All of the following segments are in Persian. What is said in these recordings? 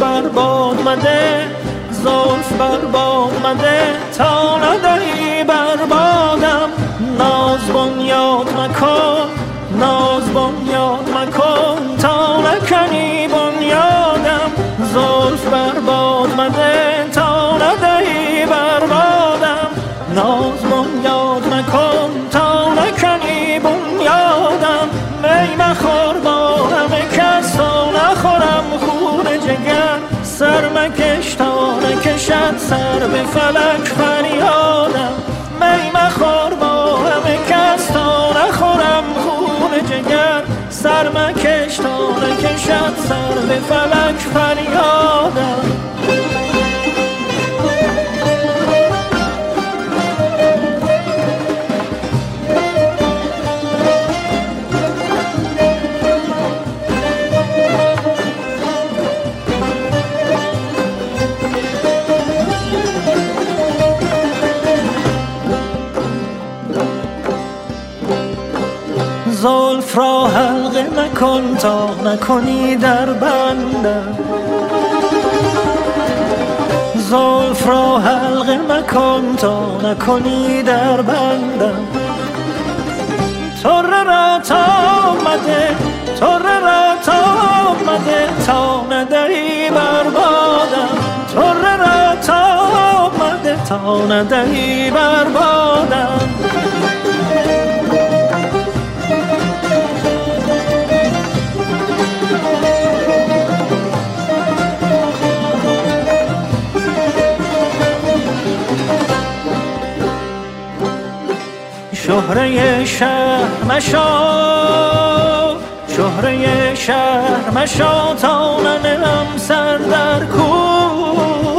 بر باد مده، زلف بر باد مده، تا ندهی بر بادم. ناز بنیاد مکن، ناز بنیاد مکن، تا نکنی بنیادم. زلف بر باد مده، تا ندهی بر بادم. ناز بنیاد مکن، تا نکنی بنیادم. می مخور با همه کس، تا نخورم خون جگر. سر مکش تا نکشد سر به فلک فریادم. می مخور با همه کس، تا نخورم خون جگر. سر مکش تا نکشد سر به فلک فریادم. زلف را حلقه مکن تا نکنی در بندم. زلف را حلقه مکن تا نکنی در بندم. طره را تا آمده، طره را تا آمده، تا ندهی بر بادم. طره را تا آمده، تا ندهی بر بادم. شهره شهر مشو، شهره شهر مشو، تا ننهم سر در کوه.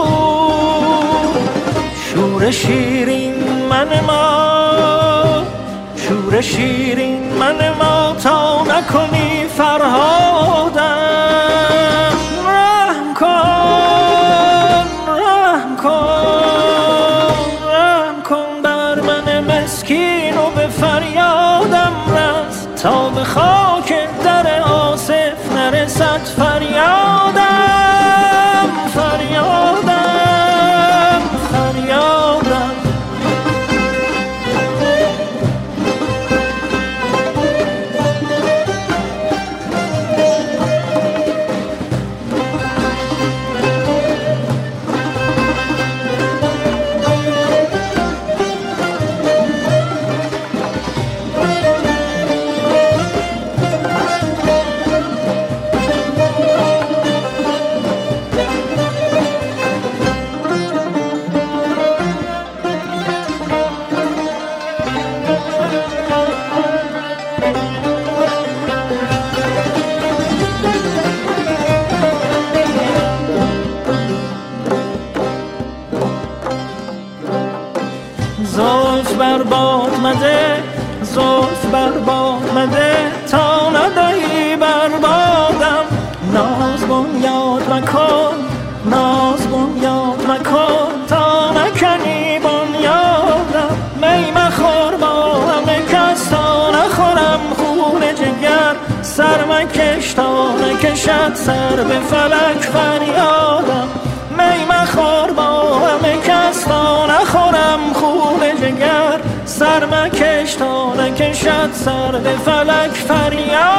شور شیرین من ما، شور شیرین من ما، تا نکنی فرهادم. رحم کن، رحم کن، رحم کن بر من مسکین و به فریادم رس، تا به خاک در آصف نرسد فریادم. فریادم، فریادم. زلف بر باد مده، زلف بر باد مده، تا ندهی بر بادم. ناز بنیاد مکن، ناز بنیاد مکن، تا نکنی بنیادم. می مخور با همه کس، تا نخورم خون جگر. سر مکش تا نکشد سر به فلک فریادم. می مخور با همه کس، تا نخورم خون جگر. سر مکش تا نکشد سر به فلک فریادم.